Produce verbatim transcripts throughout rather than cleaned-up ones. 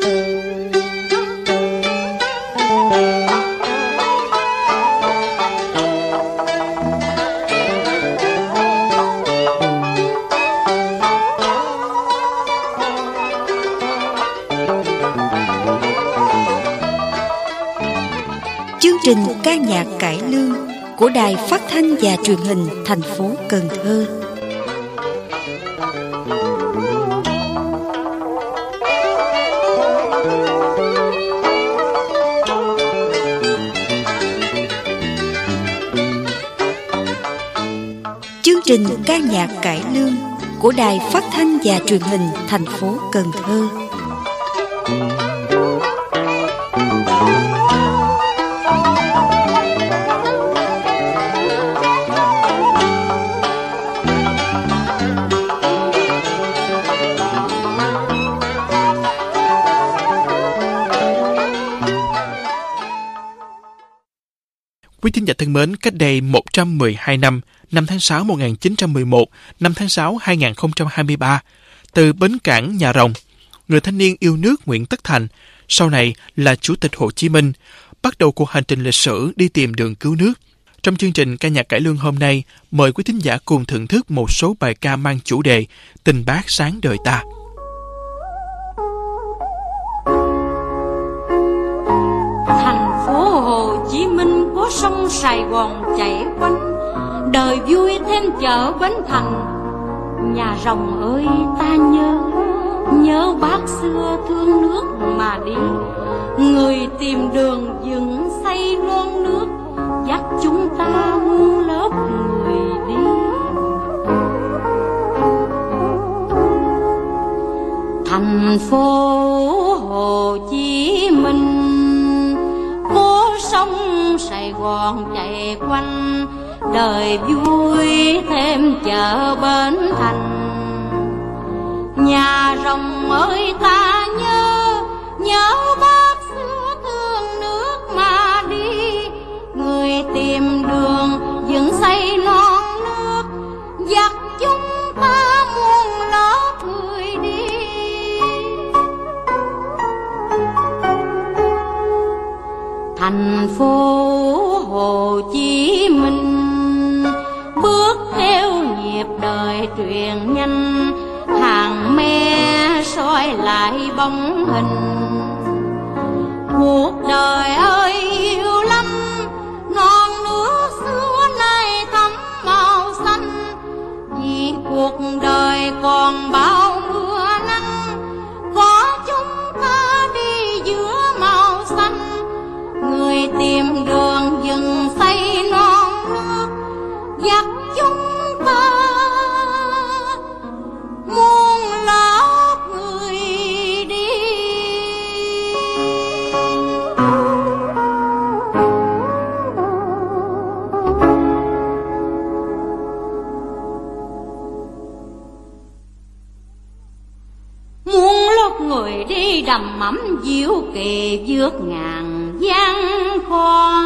Chương trình ca nhạc cải lương của Đài Phát thanh và Truyền hình thành phố Cần Thơ. Chương trình ca nhạc cải lương của Đài Phát thanh và Truyền hình thành phố Cần Thơ. Quý thính giả thân mến, cách đây một trăm mười hai năm, năm tháng sáu một nghìn chín trăm mười một, năm tháng sáu hai nghìn không trăm hai mươi ba, từ bến cảng Nhà Rồng, người thanh niên yêu nước Nguyễn Tất Thành, sau này là Chủ tịch Hồ Chí Minh, bắt đầu cuộc hành trình lịch sử đi tìm đường cứu nước. Trong chương trình ca nhạc cải lương hôm nay, mời quý thính giả cùng thưởng thức một số bài ca mang chủ đề Tình Bác sáng đời ta. Thành phố Hồ Chí Minh có sông Sài Gòn chảy quanh, đời vui thêm chợ Bến Thành. Nhà Rồng ơi ta nhớ, nhớ bác xưa thương nước mà đi. Người tìm đường dựng xây non nước, dắt chúng ta muôn lớp người đi. Thành phố Hồ Chí Minh có sông Sài Gòn chảy quanh, đời vui thêm chợ Bến Thành. Nhà Rồng ơi ta nhớ, nhớ bác xưa thương nước mà đi. Người tìm đường dựng xây non nước, dắt chúng ta muôn lớp người đi. Thành phố Hồ Chí Minh bước theo nhịp đời truyền nhanh, hàng me soi lại bóng hình. Cuộc đời ơi yêu lắm, non nước xưa nay thắm màu xanh. Vì cuộc đời còn bao mưa nắng, có chúng ta đi giữa màu xanh. Người tìm đường dừng xây non nước, dắt chúng ta muôn lớp người đi. Muôn lớp người đi đầm ấm diệu kỳ vượt ngàn gian khó.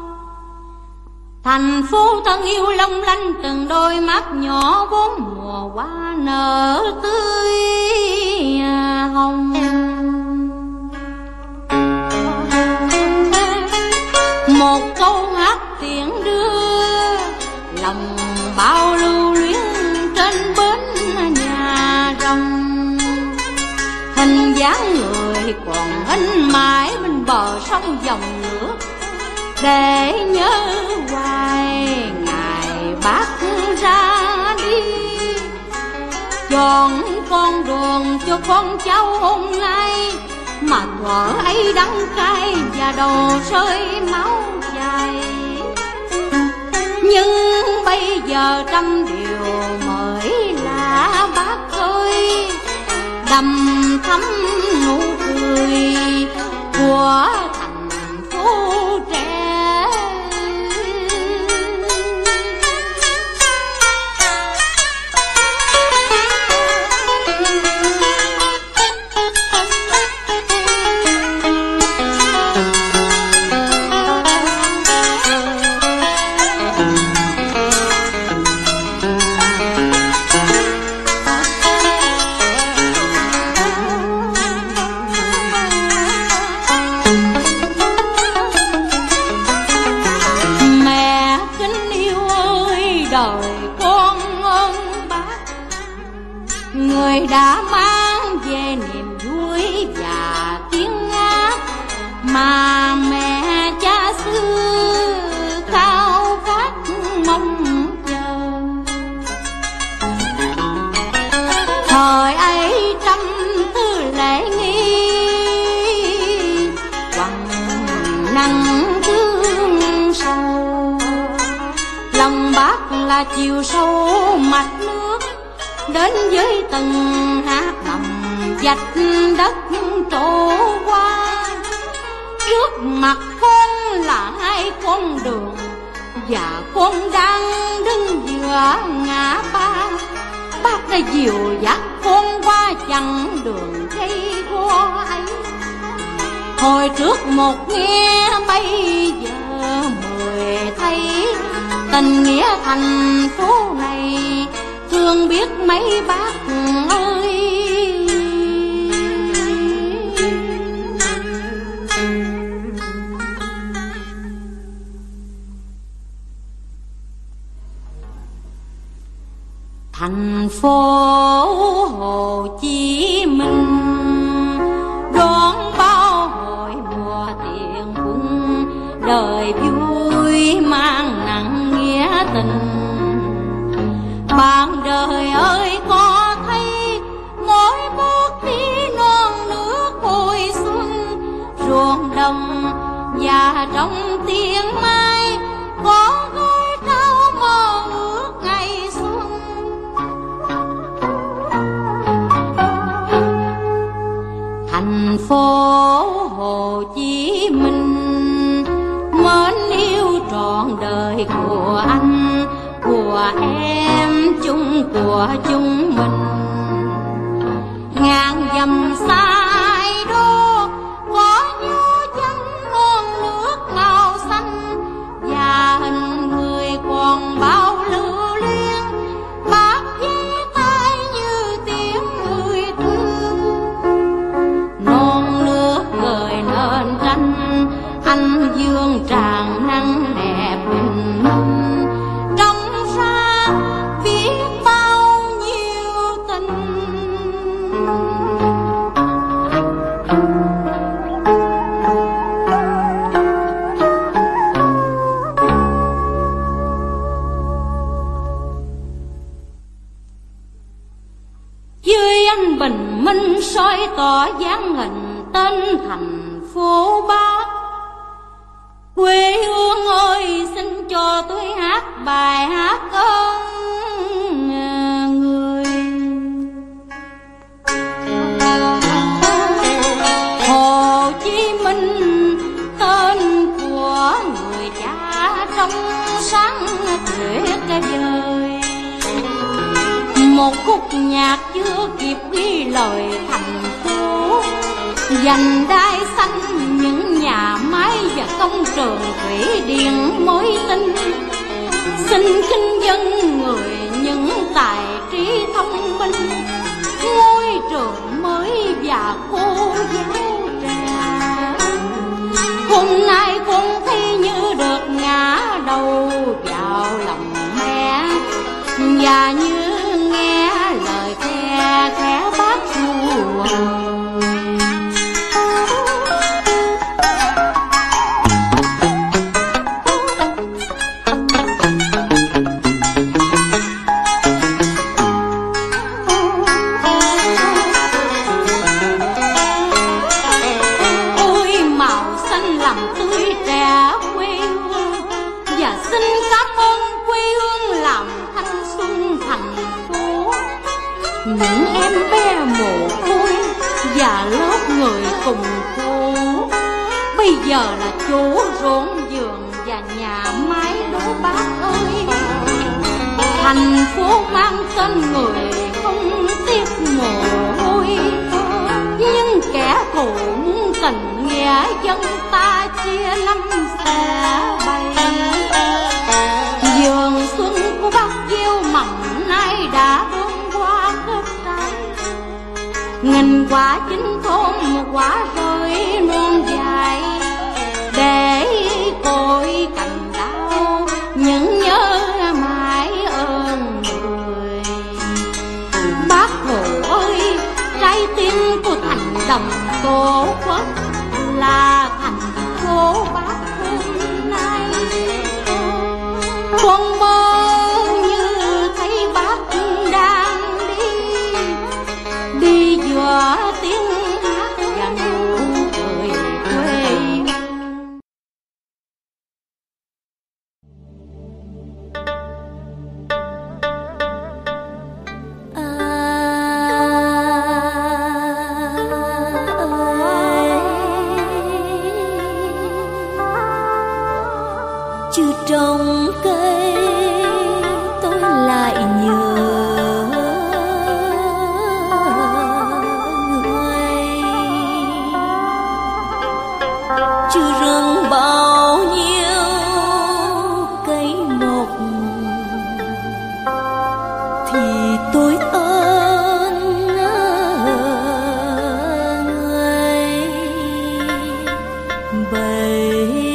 Thành phố thân yêu long lanh từng đôi mắt nhỏ, bốn mùa hoa nở tươi hồng. Một câu hát tiếng đưa, lòng bao lưu luyến trên bến Nhà Rồng. Hình dáng người còn in mãi bên bờ sông dòng nước, để nhớ hoài ngày bác ra đi. Chọn con đường cho con cháu hôm nay, mà thuở ấy đắng cay và đầu rơi máu chảy. Nhưng bây giờ trăm điều mới lạ bác ơi, đầm thắm nụ cười của thành phố trẻ. chiều sâu mặt nước, đến với từng hạt mầm vạch đất trổ qua. Trước mặt con là hai con đường, và con đang đứng giữa ngã ba. Bác đã dìu dắt con qua chặng đường cây hoa ấy. Hồi trước một nghe, bây giờ mười thấy. Tình nghĩa thành phố này thương biết mấy bác ơi. Thành phố Hồ Chí Minh đón bao hồi mùa tiền quân, đời vui mang nặng nghĩa tình. Bạn đời ơi có thấy mỗi bước đi non nước hồi xuân, ruộng đồng và trong tiếng mai có gói trao mơ ước ngày xuân. Thành phố Hồ Chí Minh mến yêu trọn đời của anh, của em, chung của chúng mình. Ngàn dặm sai đô có dấu chân non nước màu xanh, và hình người còn bao lưu luyến, bác với tay như tiếng người thương. Non nước cười nên tranh, anh dương tràn nắng đẹp bình minh, trong ra biết bao nhiêu tình. Dưới anh bình minh soi tỏ dáng hình tên thành phố Bác. Quê hương ơi xin cho tôi hát bài hát ơn người. Hồ Chí Minh tên của người cha trong sáng tuyệt vời. Một khúc nhạc chưa kịp ghi lời thành phố, dành đai xanh những nhà máy và công trường thủy điện mới tinh. Xin kinh dân người những tài trí thông minh, ngôi trường mới và cô giáo trẻ. Hôm nay con thấy như được ngã đầu vào lòng mẹ, và như nghe lời khe khẽ bác ru. Những em bé mồ côi và lớp người cùng cô, bây giờ là chỗ ruộng vườn và nhà máy đó bác ơi. Thành phố mang tên người không tiếc mồ hôi, nhưng kẻ thù muốn tình nghĩa dân ta chia năm xẻ bảy. Vườn xuân của bác gieo mầm nay đã đơm hoa kết trái, nghìn quả chín thôn một quả rơi non dài. Để cội cành đau những nhớ mãi ơn người. Bác Hồ ơi, trái tim của thành đồng tổ quốc là thành phố bác hôm nay. Con mơ như thấy bác đang đi, đi giữa tiếng hát và nụ cười quê. trồng cây tôi lại nhớ người. Chứ rừng bao nhiêu cây mọc thì tôi ơn người bấy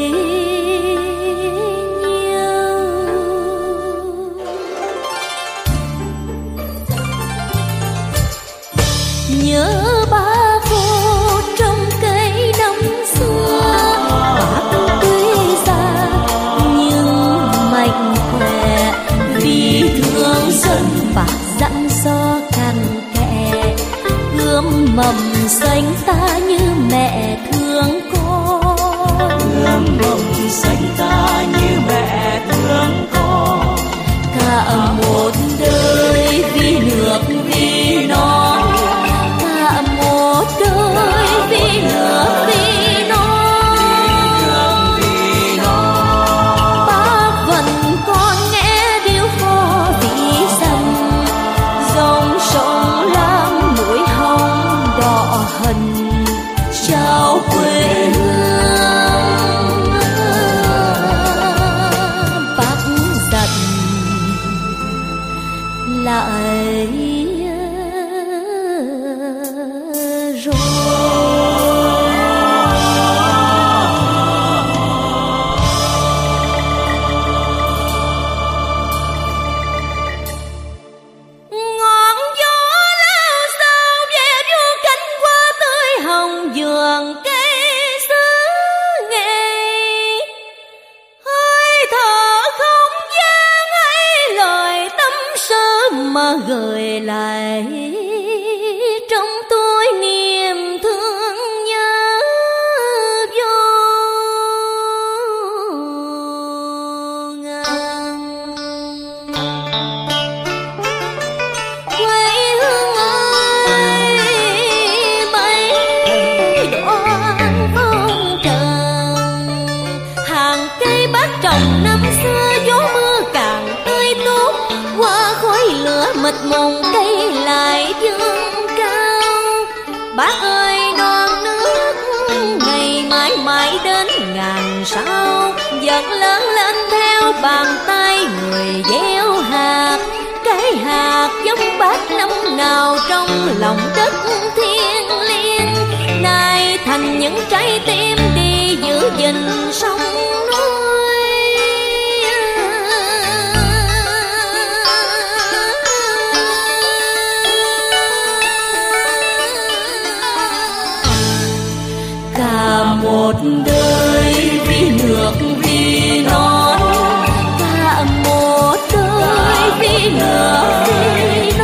nhớ ba cô trong cây năm xưa. Bác tuy già nhưng mạnh khỏe, vì thương dân bác dặn dò cặn kẽ. Ươm mầm xanh ta như mẹ thương con, ươm mầm xanh ta như mẹ thương con. Cả một đời vì nước vì non, cả một đời vì nước vì non. Bác vẫn còn nghe điệu hò vì rằng dòng sông Lam núi hồng đỏ hằn trao quê hương. Bác dặn lại rồi. Ngọn gió lao sao về đưa cánh hoa tươi hồng vườn cây xứ nghệ. Hơi thở không gian ấy lời tâm sự mà gửi lại trong tôi niềm thương nhớ vô ngàn. Quê hương ơi mấy đoạn phong trần, hàng cây bác trồng năm xưa gió mưa càng tươi tốt. Qua khói lửa mịt mùng cây lại dương cao. Bác ơi non nước ngày mãi mãi đến ngàn sao, dần lớn lên theo bàn tay người gieo hạt. Cái hạt giống bác năm nào trong lòng đất thiêng liêng, nay thành những trái tim đi giữ gìn sông núi. Cả một đời vì nước vì non, cả một đời vì nước vì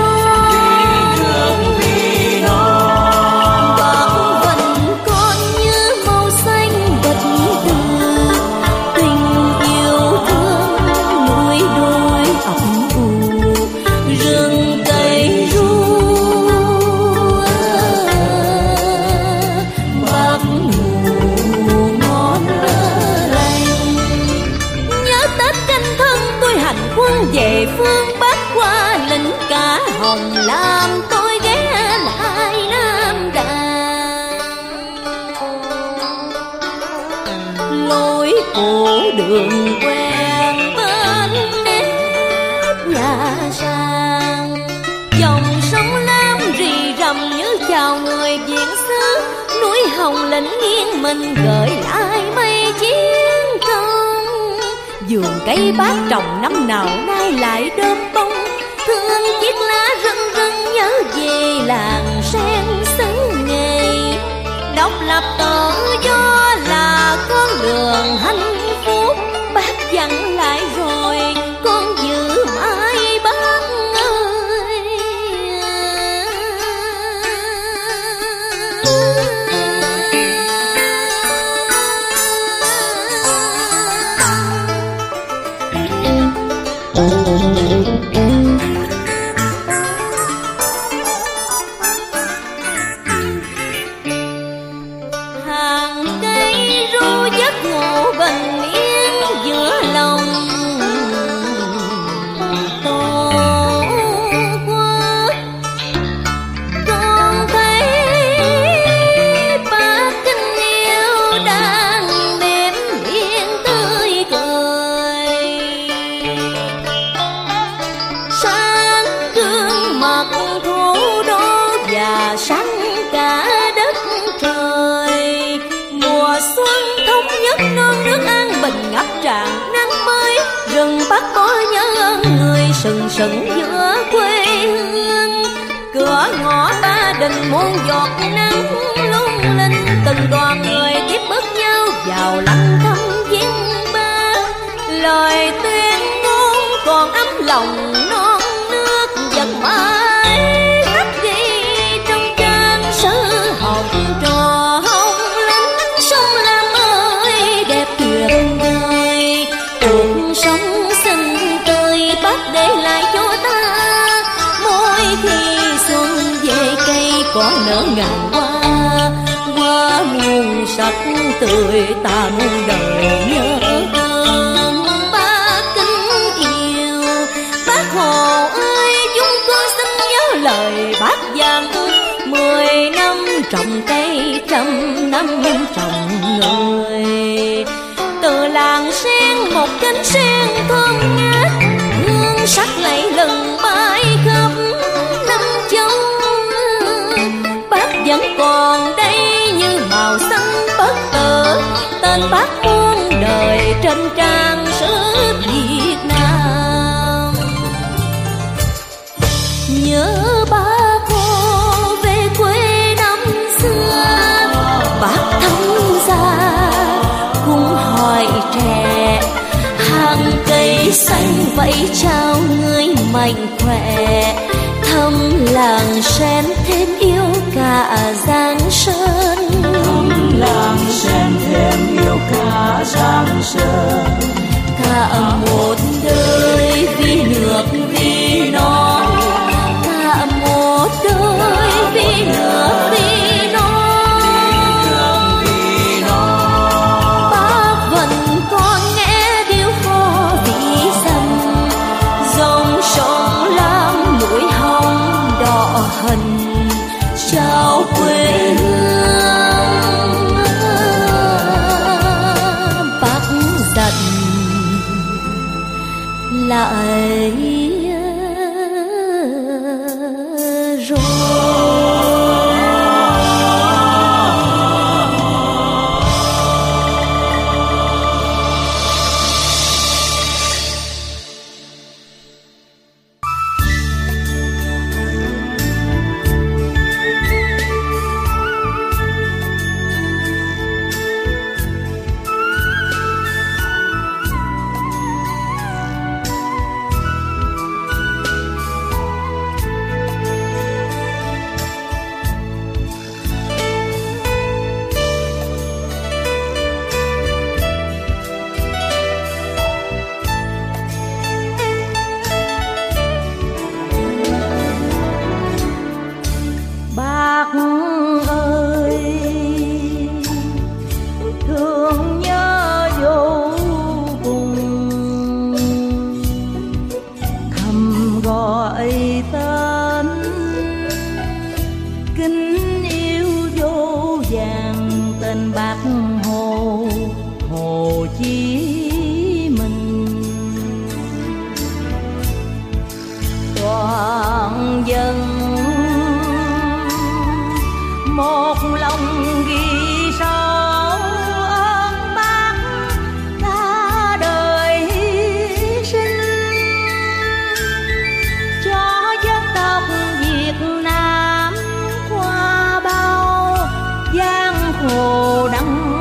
non. Bác vẫn còn như màu xanh vật từ, tình yêu thương núi đồi ấm u, rừng cây ru. Bác ngủ ngon lành, nhớ Tết canh thân tôi hành quân về phương Bắc. Qua lính cả hồng lam tôi ghé lại Nam Đàn. Lối cổ đường quen bên nếp nhà sàn, dòng sông Lam rì rầm như chào người diễn xứ. Núi hồng lĩnh nghiêng mình gợi lại mây chiến công. Vườn cây bác trồng năm nào nay lại đơm bông, thương chiếc lá rưng rưng nhớ về làng sen xứ nghề. Độc lập tự do là con đường hạnh phúc, bác dặn lại rồi con giữ mãi bác ơi. mùa xuân thống nhất non nước an bình ngập tràn nắng mới, rừng Bắc có nhớ ơn người sừng sững giữa quê hương. Cửa ngõ Ba Đình muôn giọt nắng lung linh, từng đoàn người tiếp bước nhau vào lặng thăm viếng ba. Lời tuyên ngôn còn ấm lòng non nước vẫn mãi khắc ghi trong trang sử học trò hồng lính sông Lam ơi đẹp tuyệt vời. Cuộc sống xinh tươi Bác để lại cho ta, mỗi khi xuân về cây có nở ngàn hoa, hoa muôn sắc tươi ta muôn đời nhớ ơn Bác kính yêu. Bác Hồ ơi chúng con xin nhớ lời Bác dặn, mười năm trồng cây trăm năm trồng người. Từ làng sen một cánh sen thơm ngát, hương sắc lẫy lừng bay khắp năm châu. Bác vẫn còn đây như màu xanh bất tử, tên Bác muôn đời trên trang sử Việt Nam. Nhớ Bác Hồ về quê năm xưa, Bác thông gia cũng hỏi trẻ, hàng cây xanh vẫy chào người mạnh khỏe. Thăm làng sen thêm yêu cả Giang Sơn, thăm làng sen thêm yêu cả Giang Sơn. Cả một đời vì nước vì non, cả một đời vì nước vì non. Bác vẫn còn nghe điệu hò vĩ dầm, dòng sông Lam núi hồng đỏ hằn chào quê hương. Bác dặn lại rồi. Hồ đăng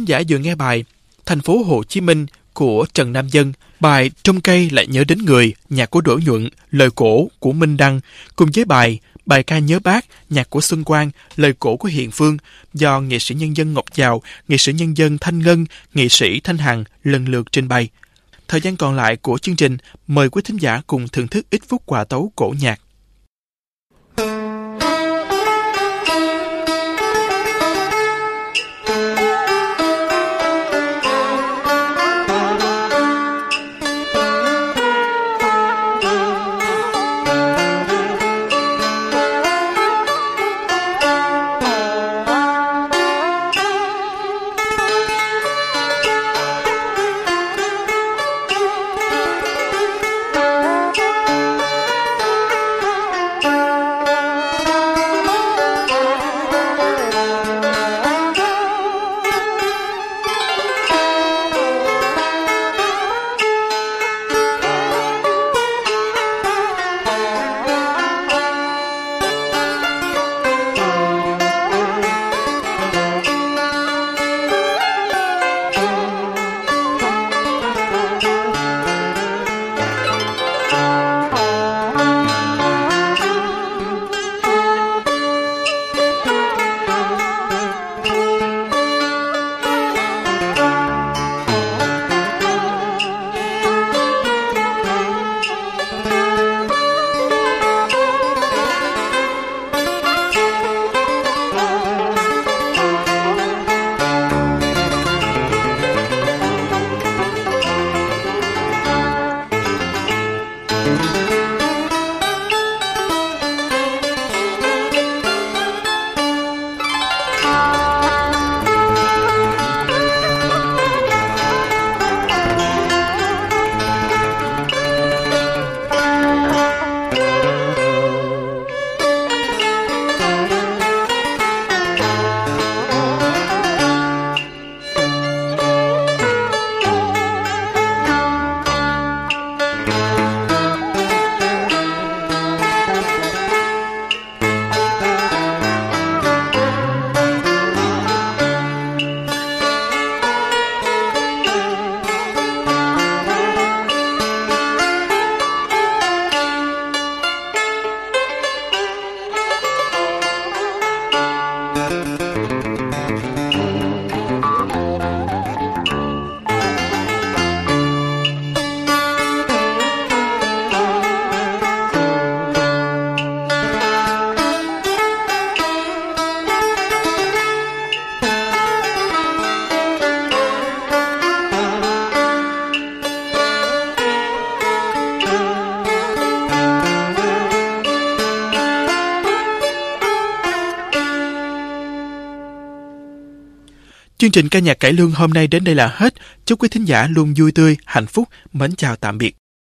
giả vừa nghe bài Thành phố Hồ Chí Minh của Trần Nam Dân, bài Trong cây lại nhớ đến người, nhạc của Đỗ Nhuận, lời cổ của Minh Đăng, cùng với bài Bài ca nhớ Bác, nhạc của Xuân Quang, lời cổ của Hiền Phương, do nghệ sĩ nhân dân Ngọc Giàu, nghệ sĩ nhân dân Thanh Ngân, nghệ sĩ Thanh Hằng lần lượt trình bày. Thời gian còn lại của chương trình, mời quý thính giả cùng thưởng thức ít phút hòa tấu cổ nhạc. Chương trình ca nhạc cải lương hôm nay đến đây là hết. Chúc quý thính giả luôn vui tươi, hạnh phúc. Mến chào tạm biệt.